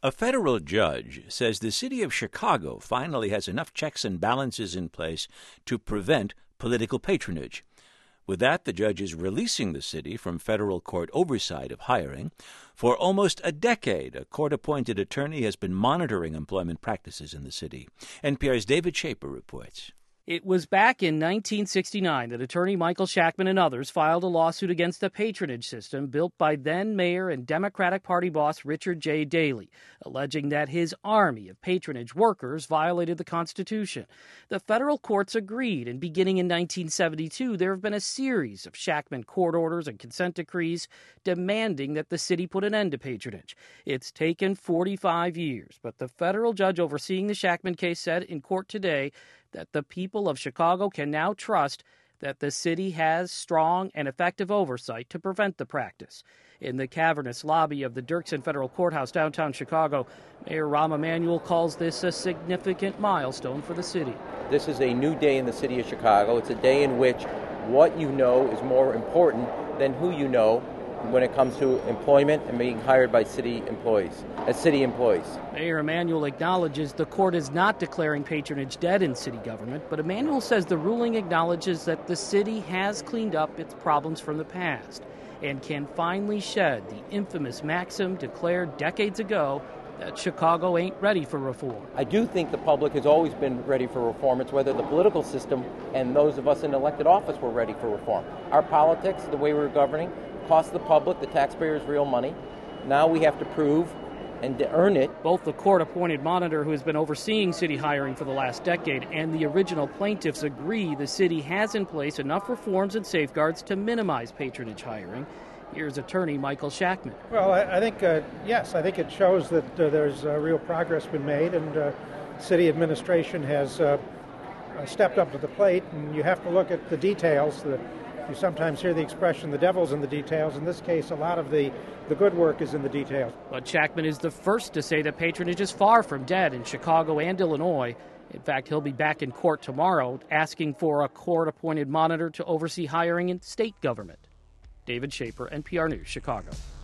A federal judge says the city of Chicago finally has enough checks and balances in place to prevent political patronage. With that, the judge is releasing the city from federal court oversight of hiring. For almost a decade, a court-appointed attorney has been monitoring employment practices in the city. NPR's David Schaper reports. It was back in 1969 that attorney Michael Shachtman and others filed a lawsuit against the patronage system built by then-mayor and Democratic Party boss Richard J. Daley, alleging that his army of patronage workers violated the Constitution. The federal courts agreed, and beginning in 1972, there have been a series of Shachtman court orders and consent decrees demanding that the city put an end to patronage. It's taken 45 years, but the federal judge overseeing the Shachtman case said in court today that the people of Chicago can now trust that the city has strong and effective oversight to prevent the practice. In the cavernous lobby of the Dirksen Federal Courthouse downtown Chicago, Mayor Rahm Emanuel calls this a significant milestone for the city. This is a new day in the city of Chicago. It's a day in which what you know is more important than who you know when it comes to employment and being hired by city employees. Mayor Emanuel acknowledges the court is not declaring patronage dead in city government, but Emanuel says the ruling acknowledges that the city has cleaned up its problems from the past and can finally shed the infamous maxim declared decades ago that Chicago ain't ready for reform. I do think the public has always been ready for reform. It's whether the political system and those of us in elected office were ready for reform. Our politics, the way we're governing, cost the public, the taxpayers, real money. Now we have to prove and to earn it. Both the court-appointed monitor who has been overseeing city hiring for the last decade and the original plaintiffs agree the city has in place enough reforms and safeguards to minimize patronage hiring. Here's attorney Michael Shachtman. Well, I think, yes, I think it shows that there's real progress been made, and city administration has stepped up to the plate, and you have to look at the details. You sometimes hear the expression, the devil's in the details. In this case, a lot of the good work is in the details. But Shachtman is the first to say that patronage is far from dead in Chicago and Illinois. In fact, he'll be back in court tomorrow asking for a court-appointed monitor to oversee hiring in state government. David Schaper, NPR News, Chicago.